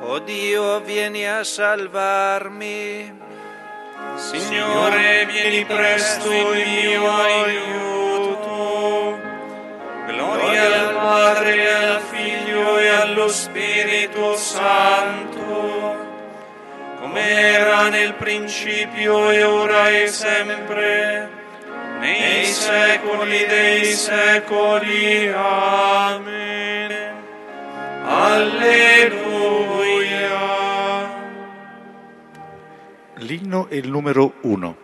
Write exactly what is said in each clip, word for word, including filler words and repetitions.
O Dio, vieni a salvarmi. Signore, vieni presto in mio aiuto. Gloria al Padre, al Figlio e allo Spirito Santo, come era nel principio e ora e sempre, nei secoli dei secoli. Amen. Alleluia. L'inno è il numero uno.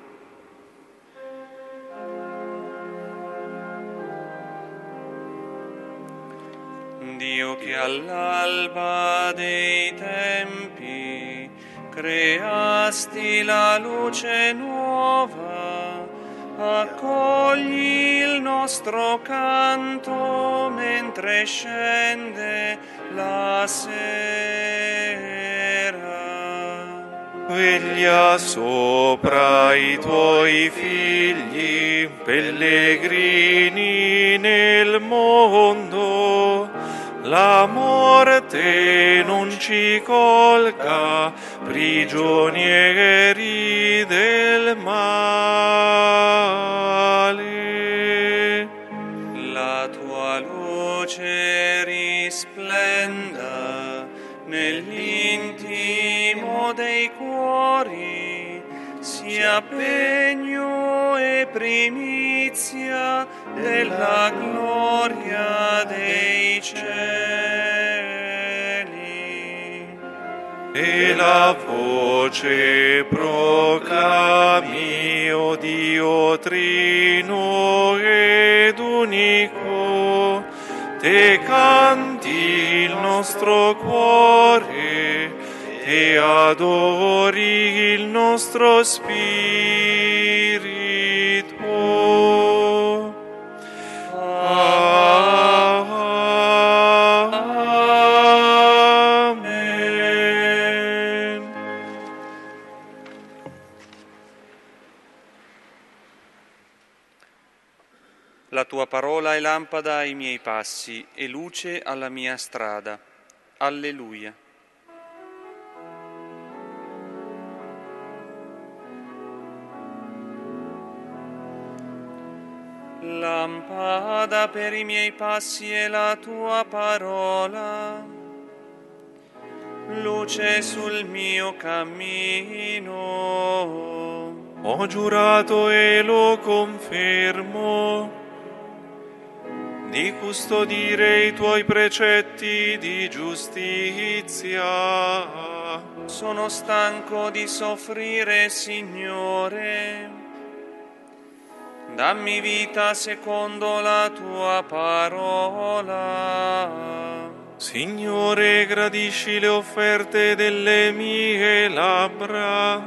Dio che all'alba dei tempi creasti la luce nuova, accogli il nostro canto mentre scende la sera. Veglia sopra i tuoi figli, pellegrini nel mondo. La morte non ci colga, prigionieri del male. La tua luce risplenda nell'intimo dei cuori, sia pegno e primizia della gloria dei cieli. E la voce proclami, o Dio trino ed unico, te canti il nostro cuore, te adori il nostro spirito. Amen. La tua parola è lampada ai miei passi e luce alla mia strada. Alleluia. Lampada per i miei passi è la tua parola, luce sul mio cammino. Ho giurato e lo confermo di custodire i tuoi precetti di giustizia. Sono stanco di soffrire, Signore. Dammi vita secondo la tua parola. Signore, gradisci le offerte delle mie labbra.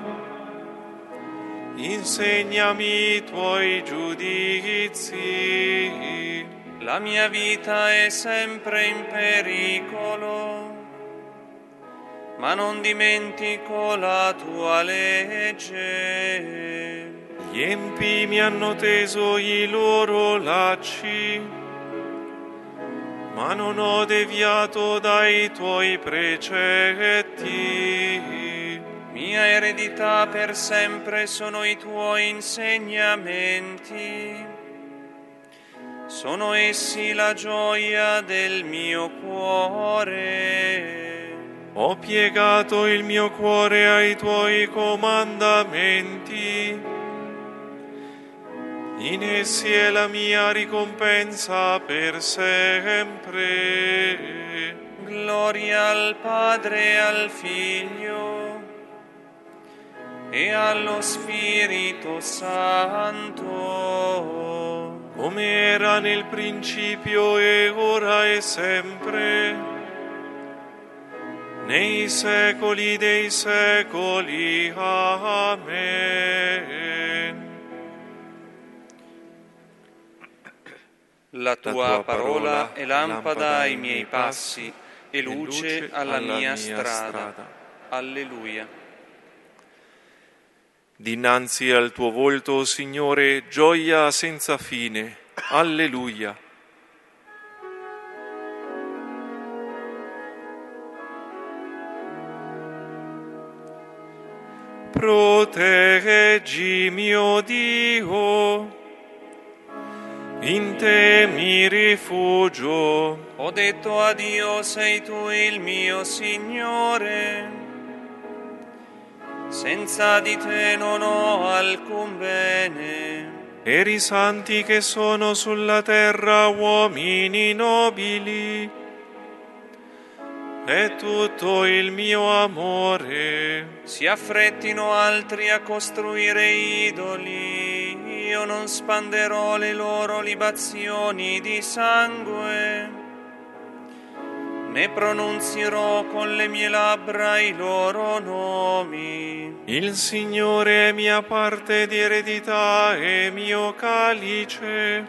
Insegnami i tuoi giudizi. La mia vita è sempre in pericolo, ma non dimentico la tua legge. Gli empi mi hanno teso i loro lacci, ma non ho deviato dai tuoi precetti. Mia eredità per sempre sono i tuoi insegnamenti. Sono essi la gioia del mio cuore. Ho piegato il mio cuore ai tuoi comandamenti. In essi è la mia ricompensa per sempre. Gloria al Padre e al Figlio e allo Spirito Santo, come era nel principio e ora e sempre, nei secoli dei secoli. Amen. La tua, La tua parola è lampada, lampada ai miei passi e luce alla, alla mia, mia strada. strada. Alleluia. Dinanzi al tuo volto, o Signore, gioia senza fine. Alleluia. Proteggi, mio Dio, in te mi rifugio. Ho detto a Dio, sei tu il mio Signore, senza di te non ho alcun bene. Per i santi che sono sulla terra, uomini nobili, è tutto il mio amore. Si affrettino altri a costruire idoli, io non spanderò le loro libazioni di sangue, ne pronunzierò con le mie labbra i loro nomi. Il Signore è mia parte di eredità e mio calice.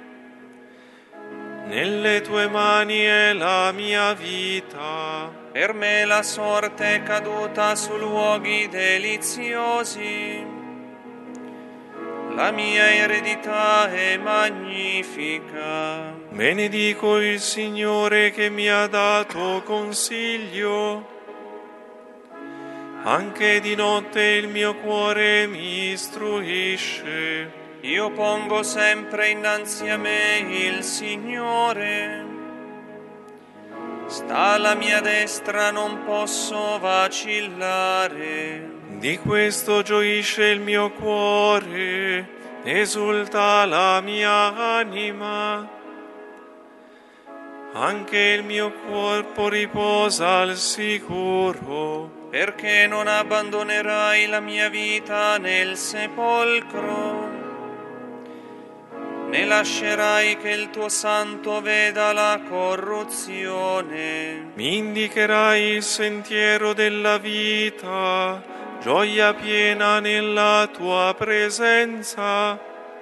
Nelle tue mani è la mia vita. Per me la sorte è caduta su luoghi deliziosi. La mia eredità è magnifica. Benedico il Signore che mi ha dato consiglio. Anche di notte il mio cuore mi istruisce. Io pongo sempre innanzi a me il Signore. Sta alla mia destra, non posso vacillare. Di questo gioisce il mio cuore, esulta la mia anima. Anche il mio corpo riposa al sicuro. Perché non abbandonerai la mia vita nel sepolcro, né lascerai che il tuo santo veda la corruzione. Mi indicherai il sentiero della vita, gioia piena nella tua presenza,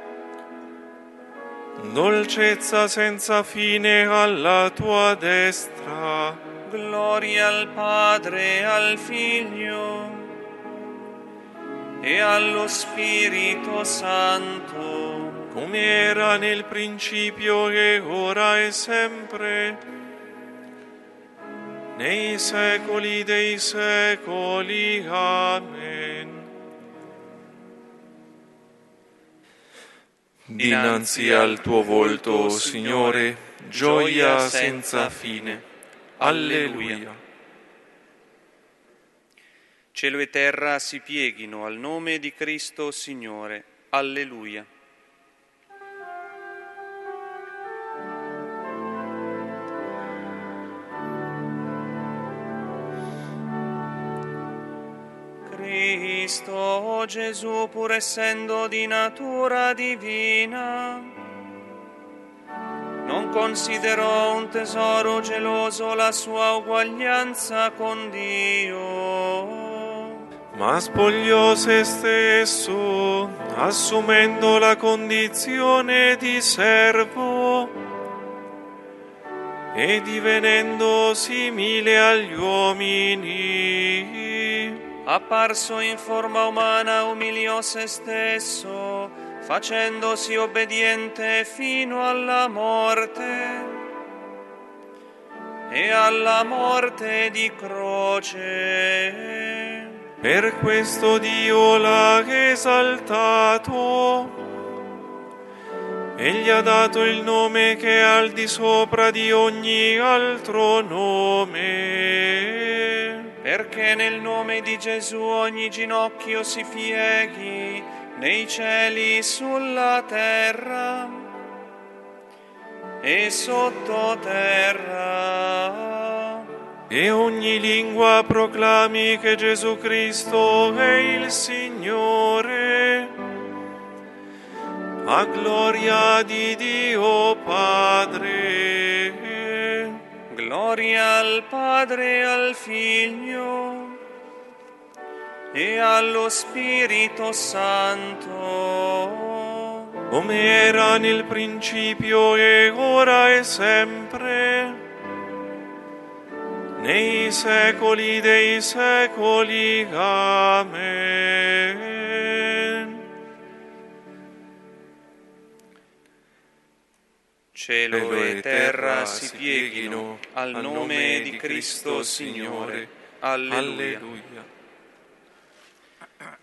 dolcezza senza fine alla tua destra. Gloria al Padre e al Figlio e allo Spirito Santo, come era nel principio e ora e sempre, nei secoli dei secoli. Amen. Dinanzi al tuo volto, Signore, gioia senza fine. Alleluia. Cielo e terra si pieghino al nome di Cristo Signore. Alleluia. Cristo Gesù, pur essendo di natura divina, non considerò un tesoro geloso la sua uguaglianza con Dio, ma spogliò se stesso, assumendo la condizione di servo e divenendo simile agli uomini. Apparso in forma umana, umiliò se stesso, facendosi obbediente fino alla morte e alla morte di croce. Per questo Dio l'ha esaltato e gli ha dato il nome che è al di sopra di ogni altro nome, perché nel nome di Gesù ogni ginocchio si pieghi, nei cieli, sulla terra e sottoterra, e ogni lingua proclami che Gesù Cristo è il Signore, a gloria di Dio Padre. Gloria al Padre e al Figlio e allo Spirito Santo, come era nel principio e ora e sempre, nei secoli dei secoli. Amen. Cielo e terra si pieghino al nome di Cristo Signore. Alleluia. Alleluia.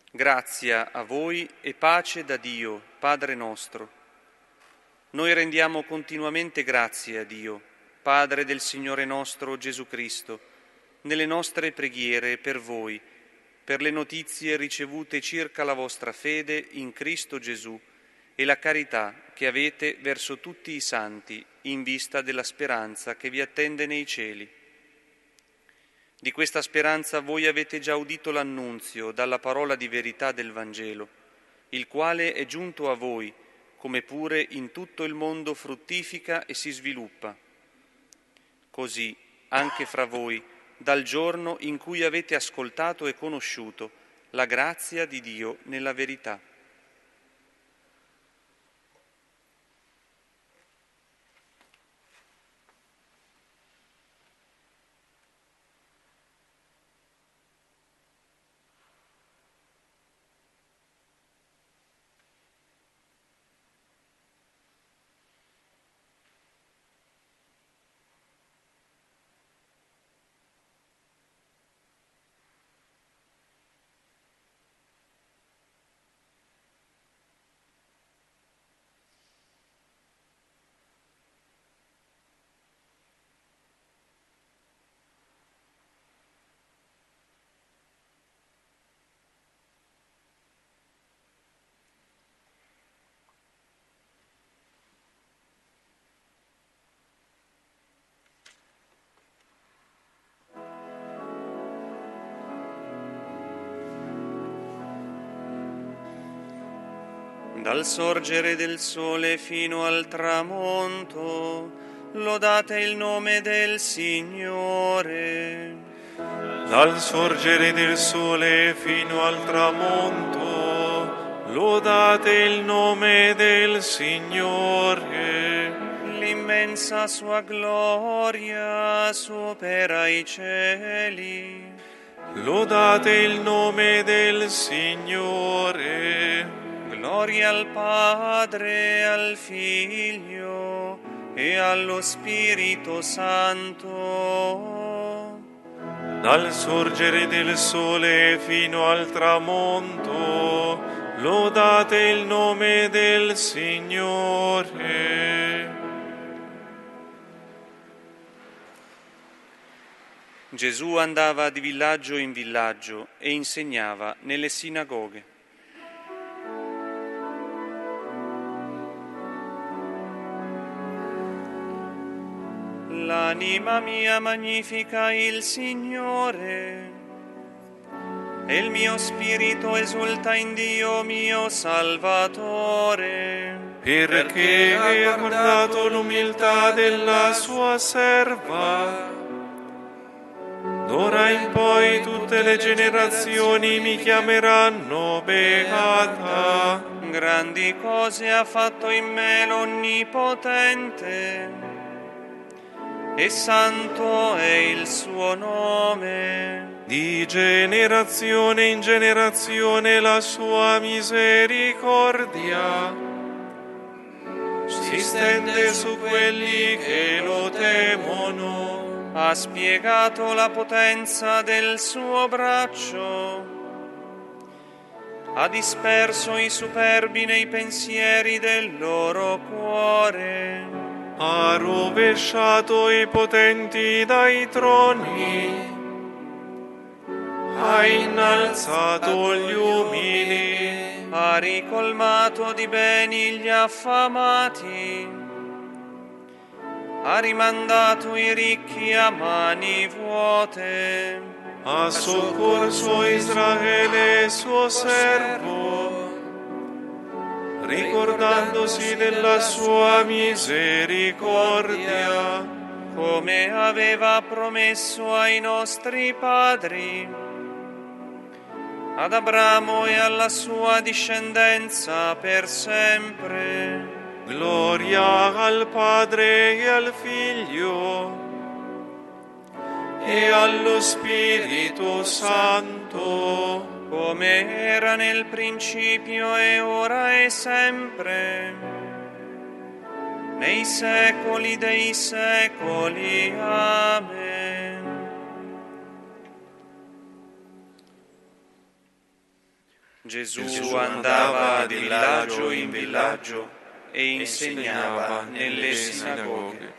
Grazia a voi e pace da Dio, Padre nostro. Noi rendiamo continuamente grazie a Dio, Padre del Signore nostro Gesù Cristo, nelle nostre preghiere per voi, per le notizie ricevute circa la vostra fede in Cristo Gesù e la carità che avete verso tutti i santi in vista della speranza che vi attende nei cieli. Di questa speranza voi avete già udito l'annunzio dalla parola di verità del Vangelo, il quale è giunto a voi, come pure in tutto il mondo fruttifica e si sviluppa. Così, anche fra voi, dal giorno in cui avete ascoltato e conosciuto la grazia di Dio nella verità. Dal sorgere del sole fino al tramonto, lodate il nome del Signore. Dal sorgere del sole fino al tramonto, lodate il nome del Signore. L'immensa sua gloria supera i cieli. Lodate il nome del Signore. Gloria al Padre, al Figlio e allo Spirito Santo. Dal sorgere del sole fino al tramonto, lodate il nome del Signore. Gesù andava di villaggio in villaggio e insegnava nelle sinagoghe. L'anima mia magnifica il Signore, e il mio spirito esulta in Dio mio Salvatore. Perché ha guardato l'umiltà della sua serva. D'ora in poi tutte le generazioni mi chiameranno beata. Grandi cose ha fatto in me l'Onnipotente, e santo è il suo nome. Di generazione in generazione la sua misericordia si stende su quelli che lo temono. Ha spiegato la potenza del suo braccio, ha disperso i superbi nei pensieri del loro cuore. Ha rovesciato i potenti dai troni, ha innalzato gli umili, ha ricolmato di beni gli affamati, ha rimandato i ricchi a mani vuote. ha soccorso Israele suo servo, ricordandosi della sua misericordia, come aveva promesso ai nostri padri, ad Abramo e alla sua discendenza per sempre. Gloria al Padre e al Figlio e allo Spirito Santo, come era nel principio e ora e sempre, nei secoli dei secoli. Amen. Gesù, Gesù andava di villaggio in villaggio e insegnava nelle sinagoghe.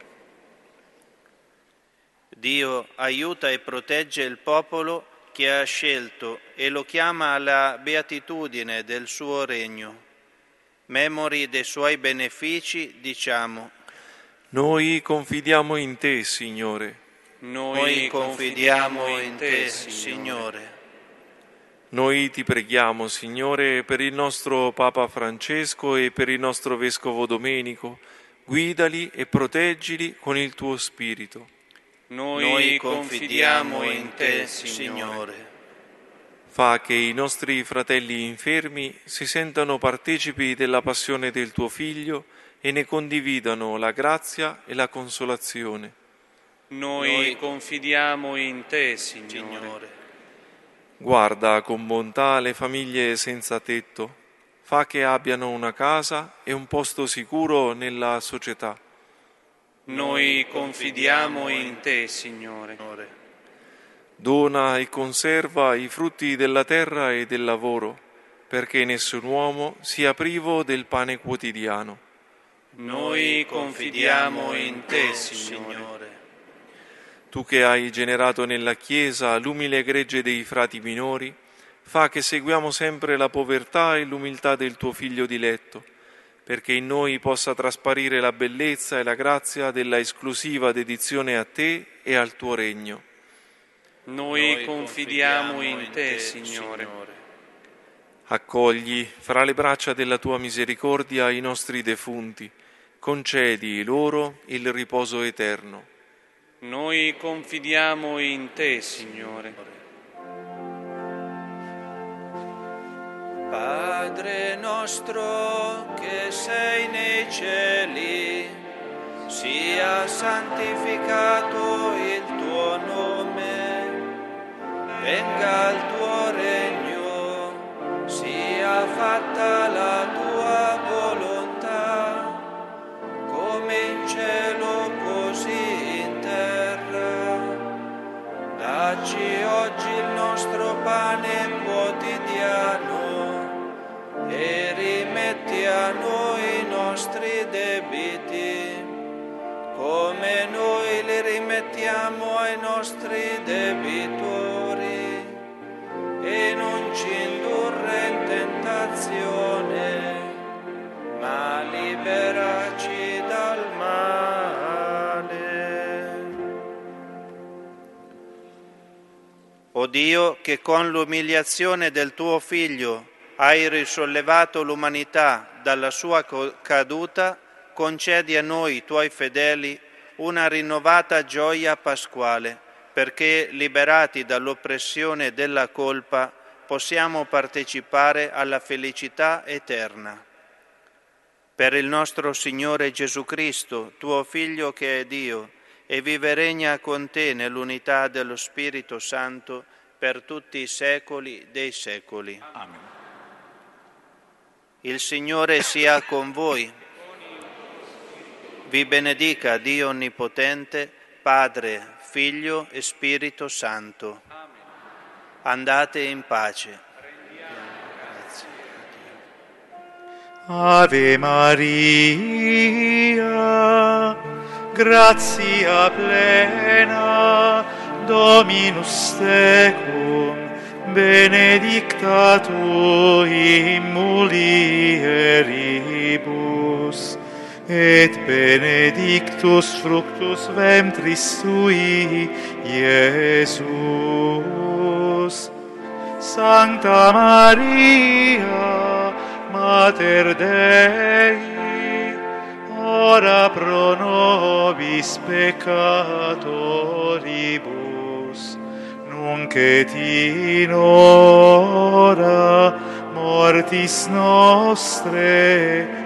Dio aiuta e protegge il popolo che ha scelto e lo chiama alla beatitudine del suo regno. Memori dei suoi benefici, diciamo: Noi confidiamo in te, Signore. Noi confidiamo in te, Signore. Noi ti preghiamo, Signore, per il nostro Papa Francesco e per il nostro Vescovo Domenico. Guidali e proteggili con il tuo Spirito. Noi confidiamo in te, Signore. Fa che i nostri fratelli infermi si sentano partecipi della passione del tuo Figlio e ne condividano la grazia e la consolazione. Noi confidiamo in te, Signore. Guarda con bontà le famiglie senza tetto, fa che abbiano una casa e un posto sicuro nella società. Noi confidiamo in te, Signore. Dona e conserva i frutti della terra e del lavoro, perché nessun uomo sia privo del pane quotidiano. Noi confidiamo in te, Signore. Tu che hai generato nella Chiesa l'umile gregge dei frati minori, fa che seguiamo sempre la povertà e l'umiltà del tuo Figlio diletto, perché in noi possa trasparire la bellezza e la grazia della esclusiva dedizione a te e al tuo regno. Noi confidiamo in te, Signore. Accogli fra le braccia della tua misericordia i nostri defunti, concedi loro il riposo eterno. Noi confidiamo in te, Signore. Padre nostro che sei nei cieli, sia santificato il tuo nome, venga il tuo regno, sia fatta la tua volontà, come in cielo così in terra. Dacci oggi il nostro pane quotidiano e rimetti a noi i nostri debiti, come noi li rimettiamo ai nostri debitori, e non ci indurre in tentazione, ma liberaci dal male. O Dio, che con l'umiliazione del tuo Figlio hai risollevato l'umanità dalla sua caduta, concedi a noi, tuoi fedeli, una rinnovata gioia pasquale, perché, liberati dall'oppressione della colpa, possiamo partecipare alla felicità eterna. Per il nostro Signore Gesù Cristo, tuo Figlio che è Dio, e vive e regna con te nell'unità dello Spirito Santo per tutti i secoli dei secoli. Amen. Il Signore sia con voi. Vi benedica Dio Onnipotente, Padre, Figlio e Spirito Santo. Andate in pace. Ave Maria, gratia plena, Dominus tecum, benedicta tu in mulieribus, et benedictus fructus ventris tui, Iesus. Sancta Maria, Mater Dei, ora pro nobis peccatoribus, nunc et in hora mortis nostre.